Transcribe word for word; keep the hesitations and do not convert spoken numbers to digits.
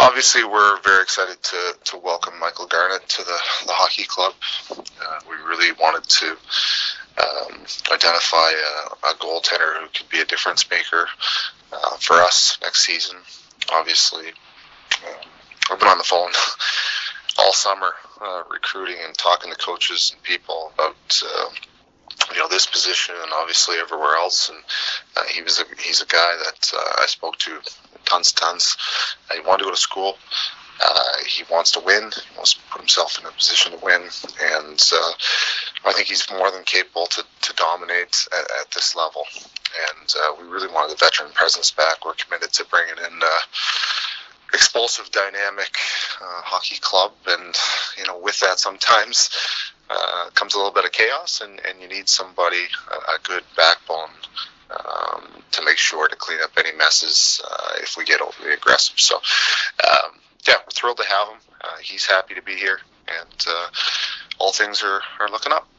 Obviously, we're very excited to, to welcome Michael Garnett to the, the hockey club. Uh, we really wanted to um, identify a, a goaltender who could be a difference maker uh, for us next season. Obviously, um, I've been on the phone all summer uh, recruiting and talking to coaches and people about uh, you know this position and obviously everywhere else. And uh, he was a, he's a guy that uh, I spoke to tons tons. Uh, he wanted to go to school. Uh, he wants to win. He wants to put himself in a position to win, and uh, I think he's more than capable to, to dominate at, at this level. And uh, we really wanted the veteran presence back. We're committed to bringing in uh, explosive, dynamic uh, hockey club, and you know, with that sometimes uh, comes a little bit of chaos, and, and you need somebody a, a good backbone um, to make sure to clean up any messes uh, if we get overly aggressive. So, um, yeah, we're thrilled to have him. Uh, he's happy to be here, and uh, all things are, are looking up.